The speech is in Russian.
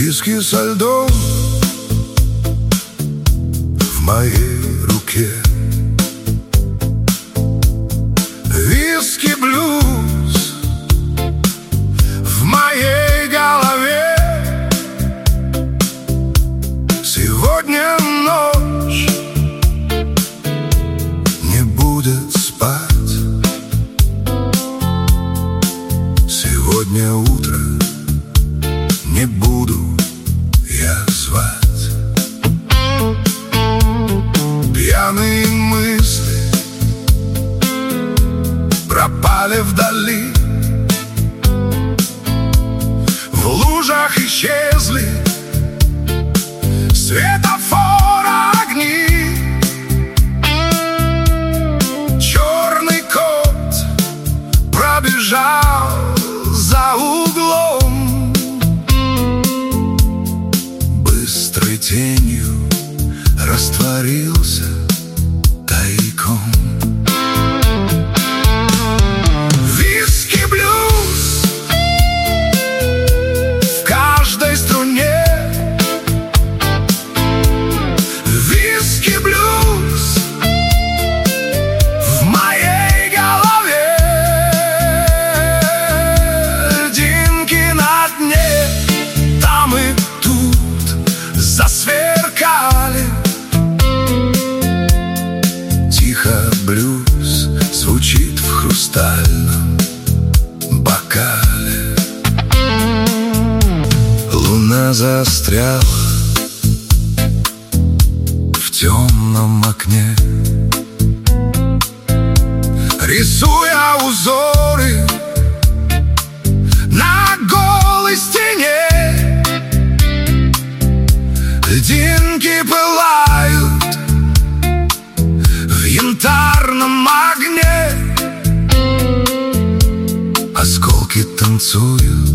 Виски со льдом в моей руке, виски-блюз в моей голове. Сегодня ночь не будет спать, сегодня утро не буду я звать. Пьяные мысли пропали вдали, в лужах исчезли светофора огни. Черный кот пробежал за углом, быстрой тенью растворился тайком. Виски-блюз в каждой струне, виски-блюз в моей голове. Льдинки на дне там и тут засверкали. Тихо блюз звучит в хрустальном бокале. Луна застряла в темном окне, рисуя узоры на голой стене. Льдинки пылают в янтарном огне, осколки танцуют